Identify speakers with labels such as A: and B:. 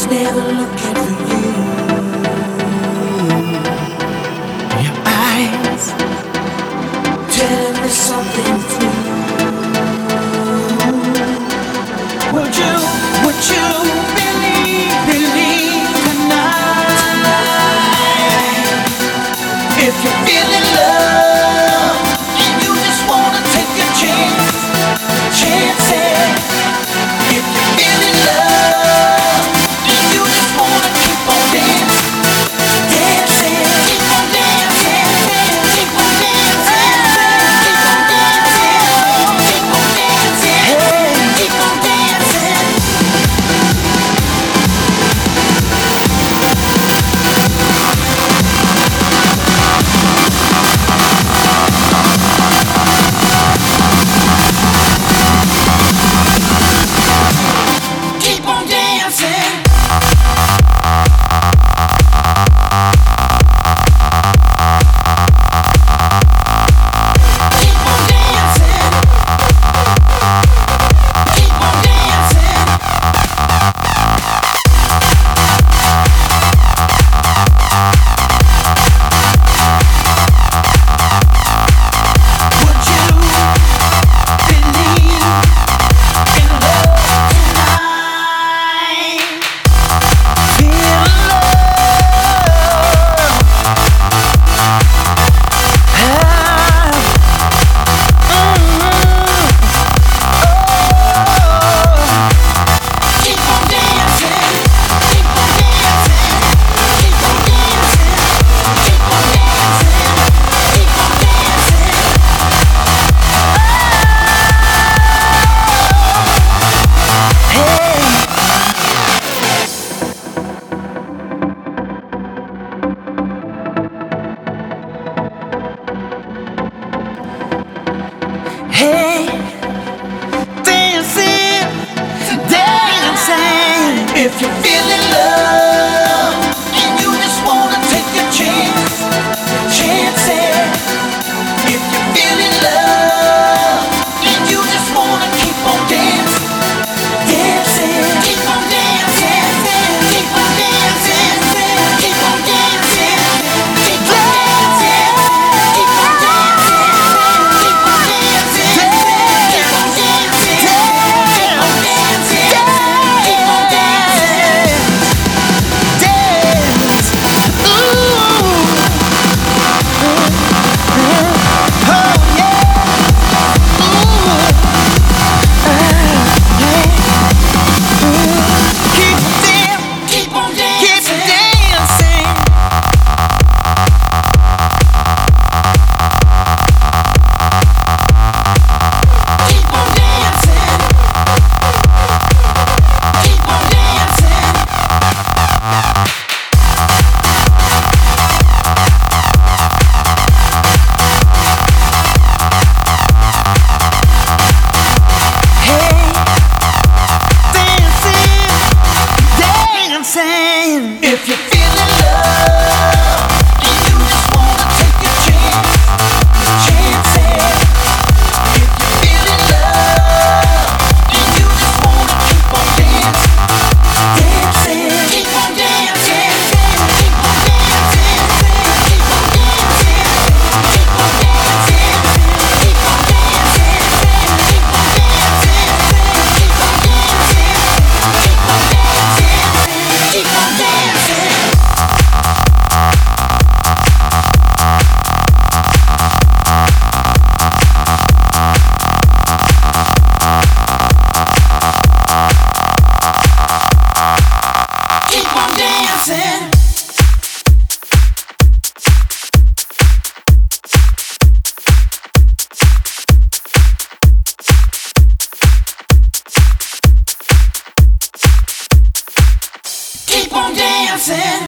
A: never looking for you. Your eyes telling me something through. Would you believe tonight? If you're feeling love and you just wanna take a chances. If you're feeling love and you just wanna keep on dancing, keep on dancing, keep on dancing, keep on dancing, keep on dancing, keep on dancing. Keep on dancing. Keep on dancing. Keep on dancing. Would you believe in love tonight? Feel keep on dancing, keep on dancing, keep on dancing, keep on dancing, keep on dancing. Hey, dancing, dancing. If you're feeling love and you just wanna take a chances. If you're feeling love and you just wanna keep on dancing, keep on dancing, keep on dancing, keep on dancing, keep on dancing, keep on dancing, keep on dancing, keep on dancing, keep on dancing, keep on dancing. Dance, ooh, oh yeah, keep on dancing. Keep on dancing. Keep on dancing. Hey, dancing. If you're feeling love and you just wanna take a chances. If you're feeling love and you just wanna keep on dancing, keep on dancing, keep on dancing, keep on dancing, keep on dancing, keep on dancing, keep on dancing, keep on dancing, keep on dancing, keep on dancing. Keep on dancing. Keep on dancing.